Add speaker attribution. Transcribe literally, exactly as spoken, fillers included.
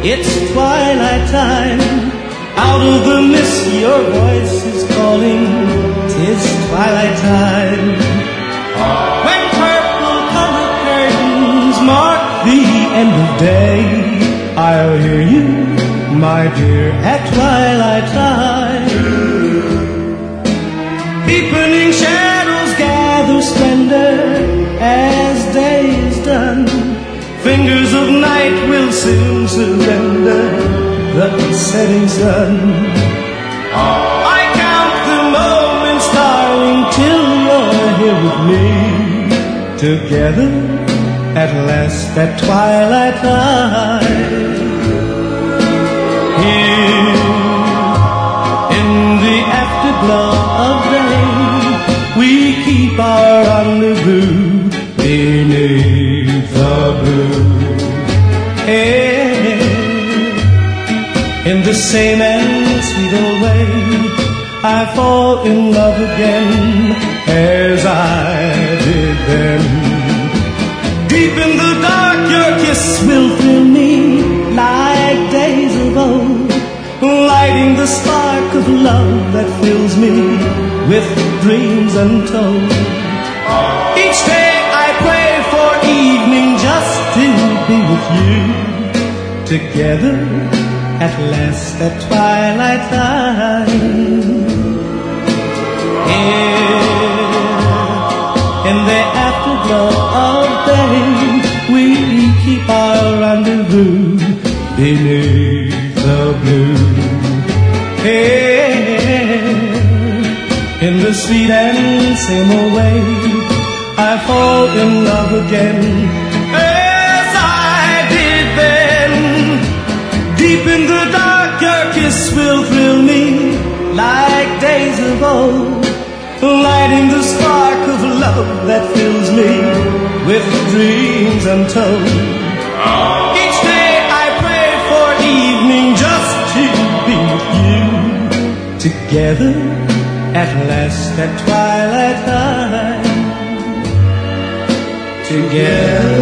Speaker 1: it's twilight time. Out of the mist your voice is calling, 'tis twilight time. When purple colored curtains mark the end of day, I'll hear you, my dear, at twilight time. Deepening shadows gather splendor as day is done. Fingers of night will soon surrender the setting sun. I count the moments, darling, till you're here with me. Together at last at twilight time. Here in the afterglow of day, we keep our rendezvous beneath the blue. Hey, in the same and sweet old way, I fall in love again as I did then. Deep in the dark your kiss will thrill me like days of old, lighting the spark of love that fills me with dreams untold. Each day I pray for evening just to be with you. Together at last at twilight time. Here in the afterglow of day, we keep our rendezvous beneath the blue. Hey, in the sweet and same old way, I fall in love again as I did then. Deep in the dark your kiss will thrill me like days of old, lighting the spark of love that fills me with dreams untold. Each day I pray for evening just to be with you. Together at last at twilight time. Together